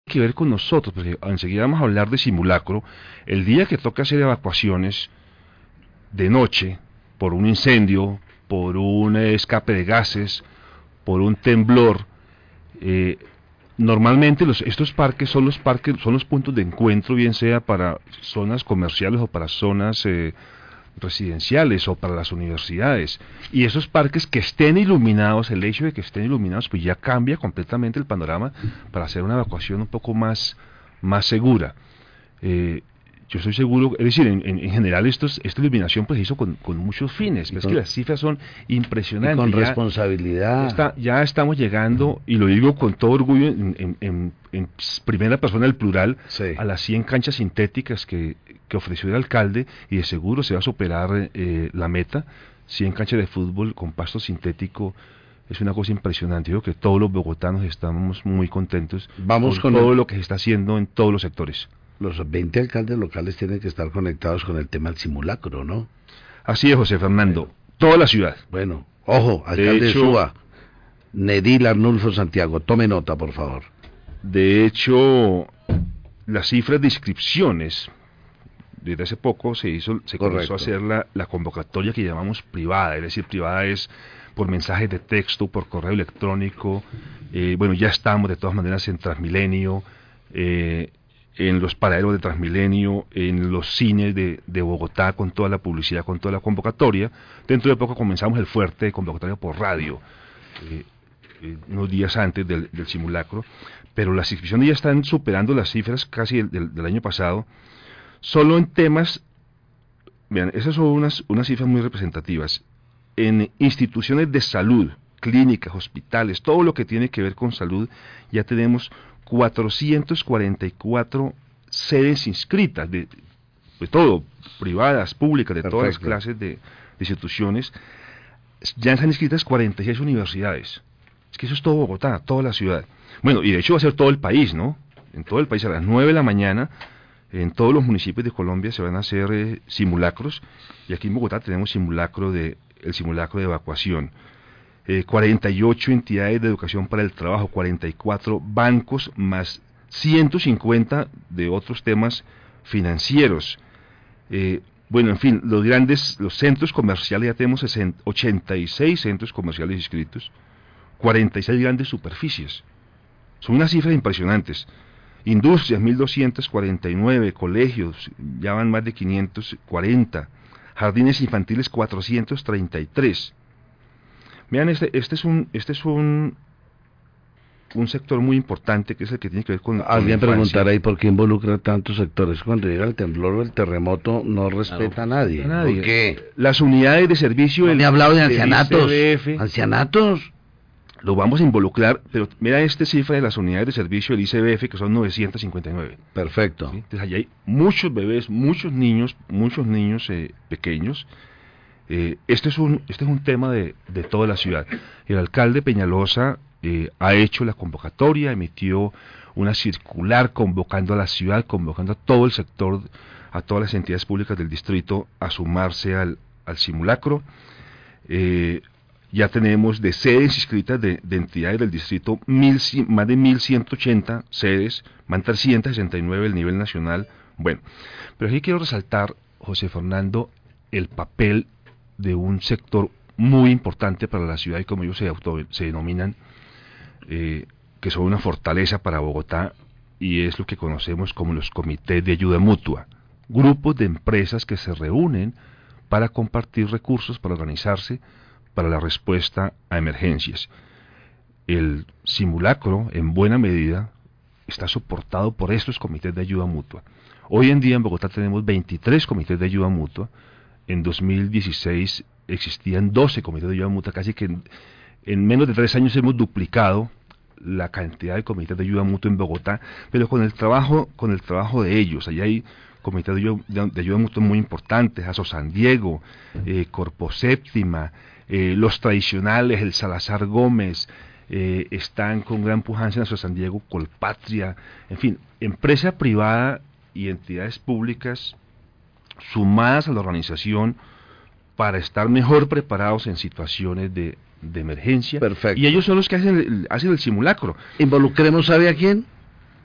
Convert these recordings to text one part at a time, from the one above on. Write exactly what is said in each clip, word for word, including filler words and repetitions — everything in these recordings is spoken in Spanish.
que ver con nosotros, porque enseguida vamos a hablar de simulacro. El día que toca hacer evacuaciones de noche, por un incendio, por un escape de gases, por un temblor, eh, normalmente los, estos parques son los parques, son los puntos de encuentro, bien sea para zonas comerciales o para zonas eh, residenciales o para las universidades, y esos parques que estén iluminados, el hecho de que estén iluminados pues ya cambia completamente el panorama para hacer una evacuación un poco más, más segura. eh, yo estoy seguro, es decir, en, en, en general estos, esta iluminación pues se hizo con, con muchos fines, pero es que las cifras son impresionantes. Y con ya, responsabilidad. Está, ya estamos llegando, y lo digo con todo orgullo, en, en, en, en primera persona del plural, sí, a las cien canchas sintéticas que, que ofreció el alcalde, y de seguro se va a superar eh, la meta. cien canchas de fútbol con pasto sintético es una cosa impresionante. Yo creo que todos los bogotanos estamos muy contentos. Vamos con con todo el... lo que se está haciendo en todos los sectores. Los veinte alcaldes locales tienen que estar conectados con el tema del simulacro, ¿no? Así es, José Fernando. Bueno, toda la ciudad. Bueno, ojo, alcalde de Suba, Nedil Arnulfo Santiago, tome nota, por favor. De hecho, las cifras de inscripciones, desde hace poco se hizo, se comenzó a hacer la, la convocatoria que llamamos privada, es decir, privada es por mensajes de texto, por correo electrónico. Eh, bueno, ya estamos de todas maneras en Transmilenio, eh, en los paraderos de Transmilenio, en los cines de, de Bogotá, con toda la publicidad, con toda la convocatoria. Dentro de poco comenzamos el fuerte de convocatoria por radio, eh, eh, unos días antes del, del simulacro, pero las inscripciones ya están superando las cifras casi del, del, del año pasado. Solo en temas, vean, esas son unas, unas cifras muy representativas, en instituciones de salud, clínicas, hospitales, todo lo que tiene que ver con salud, ya tenemos cuatrocientas cuarenta y cuatro sedes inscritas, de, de todo, privadas, públicas, de Perfecto. Todas las clases de, de instituciones. Ya están inscritas cuarenta y seis universidades. Es que eso es todo Bogotá, toda la ciudad. Bueno, y de hecho va a ser todo el país, ¿no? En todo el país a las nueve de la mañana, en todos los municipios de Colombia se van a hacer eh, simulacros, y aquí en Bogotá tenemos simulacro de, el simulacro de evacuación. Eh, cuarenta y ocho entidades de educación para el trabajo, cuarenta y cuatro bancos, más ciento cincuenta de otros temas financieros. Eh, bueno, en fin, los grandes, los centros comerciales, ya tenemos ochenta y seis centros comerciales inscritos, cuarenta y seis grandes superficies. Son unas cifras impresionantes. Industrias, mil doscientos cuarenta y nueve, colegios, ya van más de quinientos cuarenta, jardines infantiles cuatrocientos treinta y tres. Vean, este, este es un, este es un, un sector muy importante, que es el que tiene que ver con... Alguien preguntará ahí por qué involucra tantos sectores. Cuando llega el temblor o el terremoto no respeta claro, a nadie. A nadie. ¿Por qué? Las unidades de servicio... No el, me ha hablado de ancianatos. I C B F, ¿Ancianatos? Lo vamos a involucrar, pero mira esta cifra de las unidades de servicio del I C B F, que son novecientos cincuenta y nueve. Perfecto. ¿Sí? Entonces allá hay muchos bebés, muchos niños, muchos niños eh, pequeños. Eh, este es un este es un tema de, de toda la ciudad. El alcalde Peñalosa eh, ha hecho la convocatoria, emitió una circular convocando a la ciudad, convocando a todo el sector, a todas las entidades públicas del distrito a sumarse al, al simulacro. Eh, ya tenemos de sedes inscritas de, de entidades del distrito mil, más de mil ciento ochenta sedes, van trescientos sesenta y nueve el nivel nacional. Bueno, pero aquí quiero resaltar, José Fernando, el papel de un sector muy importante para la ciudad, y como ellos se, auto, se denominan, eh, que son una fortaleza para Bogotá, y es lo que conocemos como los comités de ayuda mutua, grupos de empresas que se reúnen para compartir recursos, para organizarse, para la respuesta a emergencias. El simulacro, en buena medida, está soportado por estos comités de ayuda mutua. Hoy en día en Bogotá tenemos veintitrés comités de ayuda mutua. En dos mil dieciséis existían doce comités de ayuda mutua, casi que en, en menos de tres años hemos duplicado la cantidad de comités de ayuda mutua en Bogotá, pero con el trabajo, con el trabajo de ellos. Allá hay comités de ayuda, de, de ayuda mutua muy importantes, Aso San Diego, eh, Corpo Séptima, eh, los tradicionales, el Salazar Gómez, eh, están con gran pujanza en Aso San Diego, Colpatria, en fin, empresa privada y entidades públicas sumadas a la organización para estar mejor preparados en situaciones de, de emergencia. Perfecto. Y ellos son los que hacen el, hacen el simulacro. ¿Involucremos, sabe a quién?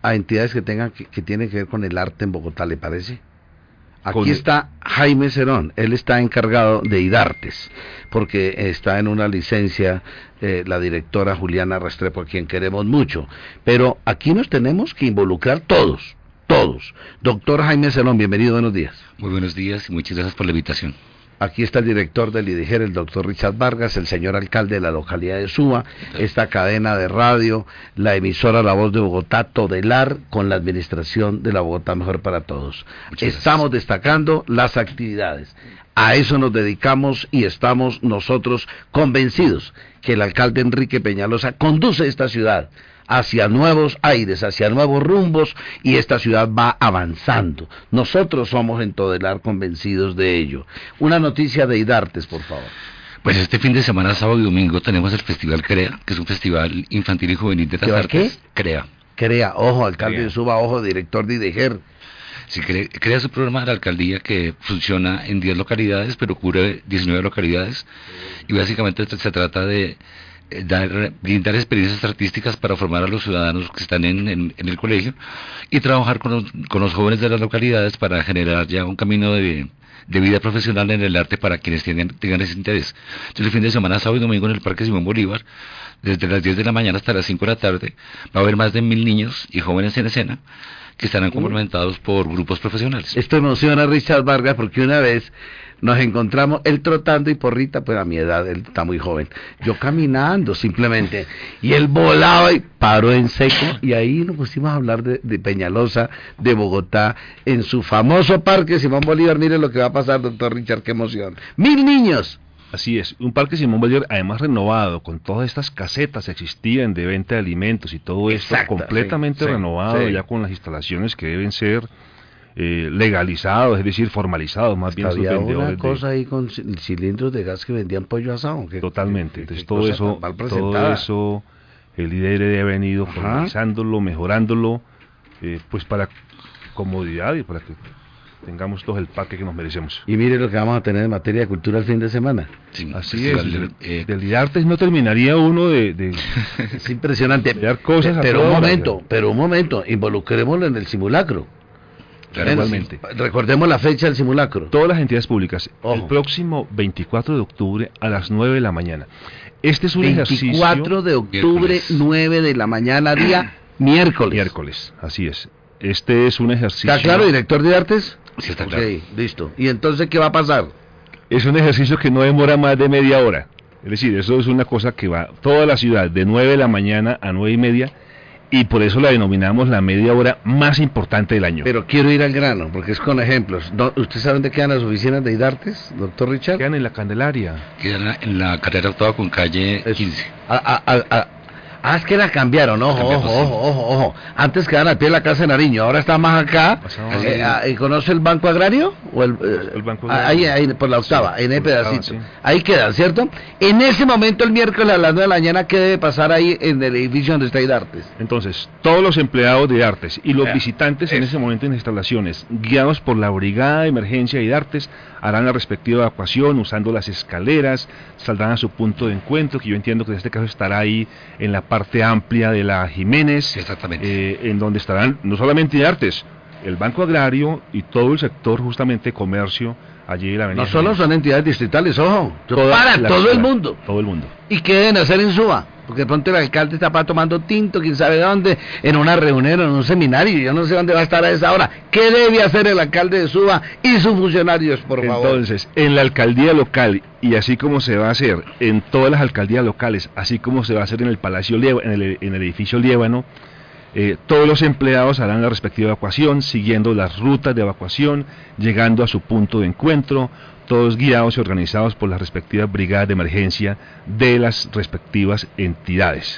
a entidades que tengan que, que tienen que ver con el arte en Bogotá, ¿le parece? Aquí Con... está Jaime Cerón, él está encargado de IDARTES, porque está en una licencia eh, la directora Juliana Restrepo, a quien queremos mucho, pero aquí nos tenemos que involucrar todos, todos. Doctor Jaime Cerón, bienvenido, buenos días. Muy buenos días y muchas gracias por la invitación. Aquí está el director del IDIGER, el doctor Richard Vargas, el señor alcalde de la localidad de Suba, esta cadena de radio, la emisora La Voz de Bogotá, Todelar, con la administración de la Bogotá Mejor para Todos. Muchas estamos gracias. Destacando las actividades. A eso nos dedicamos y estamos nosotros convencidos que el alcalde Enrique Peñalosa conduce esta ciudad hacia nuevos aires, hacia nuevos rumbos, y esta ciudad va avanzando. Nosotros somos en Todelar convencidos de ello. Una noticia de IDARTES, por favor. Pues este fin de semana, sábado y domingo, tenemos el Festival CREA, que es un festival infantil y juvenil de las artes. ¿Qué? CREA. CREA, ojo, alcalde CREA. de Suba, ojo, director de IDIGER. Sí, CREA, CREA es un programa de la alcaldía que funciona en diez localidades, pero cubre diecinueve localidades, y básicamente se trata de Dar, brindar experiencias artísticas para formar a los ciudadanos que están en, en, en el colegio y trabajar con los, con los jóvenes de las localidades para generar ya un camino de, de vida profesional en el arte para quienes tengan, tengan ese interés. Entonces el fin de semana, sábado y domingo, en el Parque Simón Bolívar, desde las diez de la mañana hasta las cinco de la tarde, va a haber más de mil niños y jóvenes en escena que estarán complementados por grupos profesionales. Esto emociona a Richard Vargas porque una vez nos encontramos, él trotando y Porrita, pues a mi edad, él está muy joven, yo caminando simplemente, y él volaba y paró en seco, y ahí nos pusimos a hablar de, de Peñalosa, de Bogotá, en su famoso Parque Simón Bolívar. Mire lo que va a pasar, doctor Richard, qué emoción. ¡Mil niños! Así es, un Parque Simón Bolívar además renovado, con todas estas casetas que existían de venta de alimentos y todo esto. Exacto, completamente sí, renovado, sí. Ya con las instalaciones que deben ser eh, legalizados, es decir, formalizados más bien. Había una cosa de... ahí con cilindros de gas que vendían pollo asado. ¿Qué, Totalmente, qué, entonces qué todo eso, todo eso, el líder ha venido formalizándolo, mejorándolo, eh, pues para comodidad y para que tengamos todos el parque que nos merecemos. Y mire lo que vamos a tener en materia de cultura el fin de semana. Sí, así es, de, eh, del IDARTES no terminaría uno de... de es impresionante, de cosas pero un momento, hora. pero un momento, involucrémoslo en el simulacro. Realmente. Recordemos la fecha del simulacro. Todas las entidades públicas, Ojo. el próximo veinticuatro de octubre a las nueve de la mañana. Este es un ejercicio... veinticuatro de octubre, miércoles. nueve de la mañana, día miércoles. Miércoles, así es. Este es un ejercicio... ¿Está claro, director de IDARTES? Sí, está claro. Ok, listo. ¿Y entonces qué va a pasar? Es un ejercicio que no demora más de media hora. Es decir, eso es una cosa que va toda la ciudad de nueve de la mañana a nueve y media, y por eso la denominamos la media hora más importante del año. Pero quiero ir al grano, porque es con ejemplos. ¿Usted sabe dónde quedan las oficinas de IDARTES, doctor Richard? Quedan en la Candelaria. Quedan en la carrera octava con calle quince. A, a, a, a, Ah, es que la cambiaron, ojo, ojo, ojo, ojo, ojo. Antes quedaban al pie de la casa de Nariño, ahora está más acá. Eh, eh, ¿Conoce el Banco Agrario? O el, eh, el Banco Agrario. Ahí, ahí, por la octava, sí, en el pedacito. Octava, sí. Ahí quedan, ¿cierto? En ese momento, el miércoles a las nueve de la mañana, ¿qué debe pasar ahí en el edificio donde está IDARTES? Entonces, todos los empleados de IDARTES y los yeah. visitantes en ese momento en las instalaciones, guiados por la Brigada de Emergencia de IDARTES, harán la respectiva evacuación usando las escaleras, saldrán a su punto de encuentro, que yo entiendo que en este caso estará ahí en la parte amplia de la Jiménez, exactamente, eh, en donde estarán no solamente IDARTES, el Banco Agrario y todo el sector justamente comercio allí en la avenida. No solo son entidades distritales, ojo, para todo ciudad, el mundo. Todo el mundo. ¿Y qué deben hacer en Suba? Porque de pronto el alcalde está para tomando tinto, quién sabe dónde, en una reunión, en un seminario, yo no sé dónde va a estar a esa hora. ¿Qué debe hacer el alcalde de Suba y sus funcionarios, por favor? Entonces, en la alcaldía local, y así como se va a hacer en todas las alcaldías locales, así como se va a hacer en el Palacio Liébano, en el, en el edificio Liébano, eh, todos los empleados harán la respectiva evacuación, siguiendo las rutas de evacuación, llegando a su punto de encuentro, todos guiados y organizados por las respectivas brigadas de emergencia de las respectivas entidades.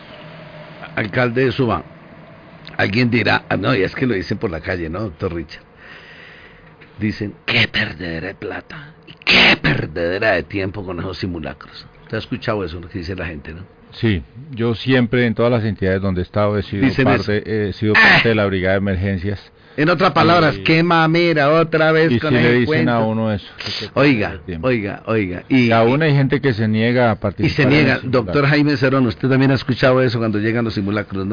Alcalde de Suba, alguien dirá, ah, no, y es que lo dicen por la calle, ¿no, doctor Richard? Dicen, qué perdedera de plata, y qué perdedera de tiempo con esos simulacros. ¿Usted ha escuchado eso, lo que dice la gente, no? Sí, yo siempre en todas las entidades donde he estado he sido, parte, he sido parte ah. de la brigada de emergencias. En otras palabras, y, qué mamera otra vez y con si el le dicen cuento. A uno eso. Oiga, oiga, oiga. Y, y aún hay gente que se niega a participar. Y se niega. Doctor Jaime Cerón, usted también ha escuchado eso cuando llegan los simulacros, ¿no?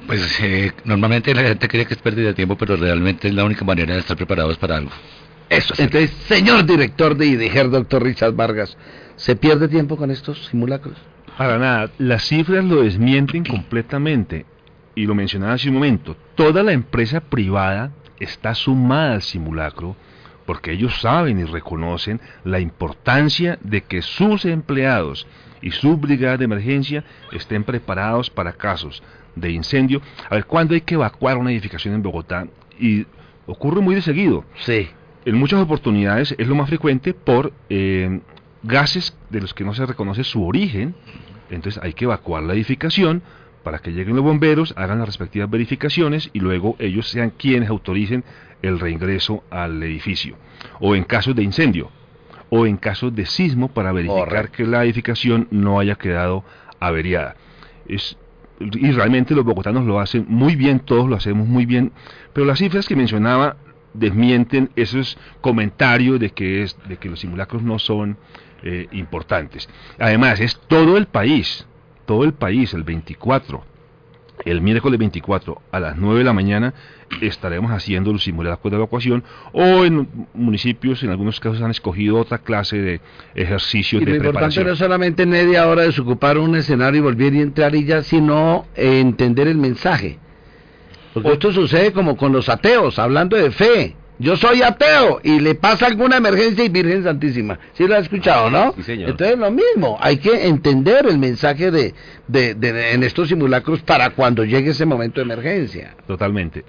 Pues eh, normalmente la gente cree que es pérdida de tiempo, pero realmente es la única manera de estar preparados para algo. Eso, entonces, señor director de IDIGER, doctor Richard Vargas, ¿se pierde tiempo con estos simulacros? Para nada, las cifras lo desmienten completamente, y lo mencionaba hace un momento, toda la empresa privada está sumada al simulacro, porque ellos saben y reconocen la importancia de que sus empleados y sus brigadas de emergencia estén preparados para casos de incendio. A ver, ¿cuándo hay que evacuar una edificación en Bogotá? Y ocurre muy de seguido. Sí. En muchas oportunidades es lo más frecuente por eh, gases de los que no se reconoce su origen. Entonces hay que evacuar la edificación para que lleguen los bomberos, hagan las respectivas verificaciones y luego ellos sean quienes autoricen el reingreso al edificio. O en casos de incendio, o en casos de sismo, para verificar Correcto. que la edificación no haya quedado averiada. Es, y realmente los bogotanos lo hacen muy bien, todos lo hacemos muy bien, pero las cifras que mencionaba desmienten esos comentarios de que, es, de que los simulacros no son eh, importantes. Además, es todo el país, todo el país, el veinticuatro, el miércoles veinticuatro a las nueve de la mañana estaremos haciendo los simulacros de evacuación, o en municipios, en algunos casos han escogido otra clase de ejercicios y de lo preparación. Importante no es solamente media hora desocupar un escenario y volver y entrar y ya, sino eh, entender el mensaje. Porque o, esto sucede como con los ateos, hablando de fe. Yo soy ateo y le pasa alguna emergencia y Virgen Santísima. ¿Sí lo has escuchado, no? Sí, señor. Entonces lo mismo, hay que entender el mensaje de, de, de, de en estos simulacros para cuando llegue ese momento de emergencia. Totalmente.